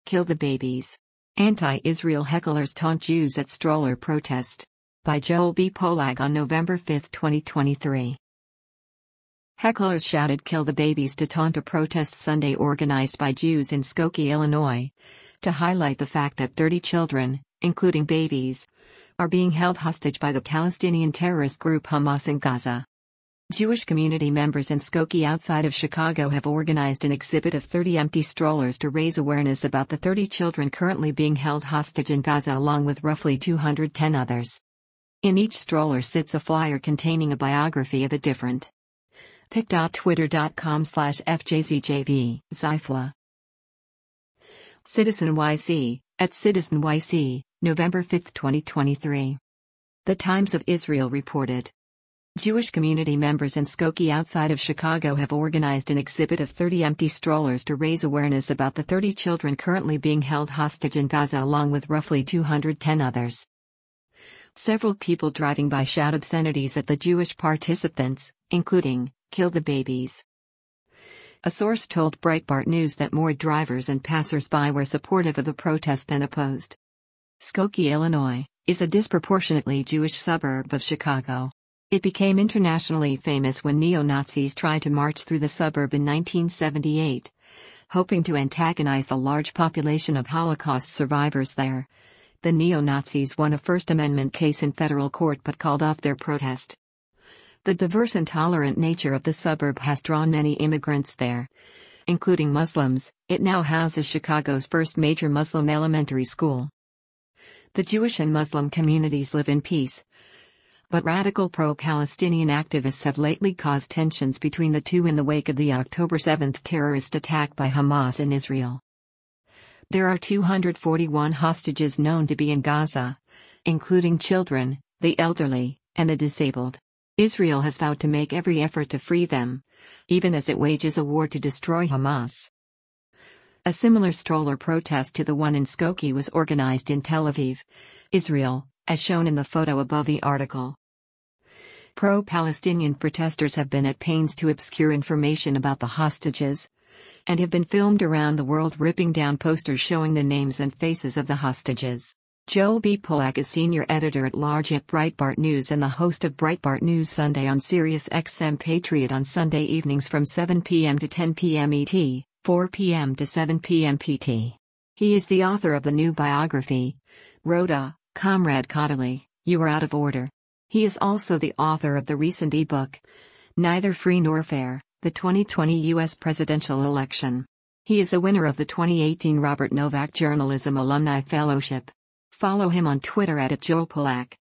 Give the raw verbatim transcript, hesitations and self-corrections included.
Kill the Babies. Anti-Israel hecklers taunt Jews at stroller protest. By Joel B. Polak on November fifth, twenty twenty-three. Hecklers shouted "Kill the Babies" to taunt a protest Sunday organized by Jews in Skokie, Illinois, to highlight the fact that thirty children, including babies, are being held hostage by the Palestinian terrorist group Hamas in Gaza. Jewish community members in Skokie outside of Chicago have organized an exhibit of thirty empty strollers to raise awareness about the thirty children currently being held hostage in Gaza along with roughly two hundred ten others. In each stroller sits a flyer containing a biography of a different. pic dot twitter dot com slash F J Z J V Zyfla. Citizen Y C, at Citizen Y C, November fifth, twenty twenty-three. The Times of Israel reported. Jewish community members in Skokie outside of Chicago have organized an exhibit of thirty empty strollers to raise awareness about the thirty children currently being held hostage in Gaza along with roughly two hundred ten others. Several people driving by shout obscenities at the Jewish participants, including, "Kill the Babies." A source told Breitbart News that more drivers and passers-by were supportive of the protest than opposed. Skokie, Illinois, is a disproportionately Jewish suburb of Chicago. It became internationally famous when neo-Nazis tried to march through the suburb in nineteen seventy-eight, hoping to antagonize the large population of Holocaust survivors there. The neo-Nazis won a First Amendment case in federal court but called off their protest. The diverse and tolerant nature of the suburb has drawn many immigrants there, including Muslims. It now houses Chicago's first major Muslim elementary school. The Jewish and Muslim communities live in peace, but radical pro-Palestinian activists have lately caused tensions between the two in the wake of the October seventh terrorist attack by Hamas in Israel. There are two hundred forty-one hostages known to be in Gaza, including children, the elderly, and the disabled. Israel has vowed to make every effort to free them, even as it wages a war to destroy Hamas. A similar stroller protest to the one in Skokie was organized in Tel Aviv, Israel, as shown in the photo above the article. Pro-Palestinian protesters have been at pains to obscure information about the hostages, and have been filmed around the world ripping down posters showing the names and faces of the hostages. Joel B. Polak is senior editor-at-large at Breitbart News and the host of Breitbart News Sunday on Sirius X M Patriot on Sunday evenings from seven p m to ten p m E T, four p m to seven p m P T. He is the author of the new biography, Rhoda, Comrade Cotterley, You Are Out of Order. He is also the author of the recent ebook, Neither Free Nor Fair, the twenty twenty U S Presidential Election. He is a winner of the twenty eighteen Robert Novak Journalism Alumni Fellowship. Follow him on Twitter at Joel Polak.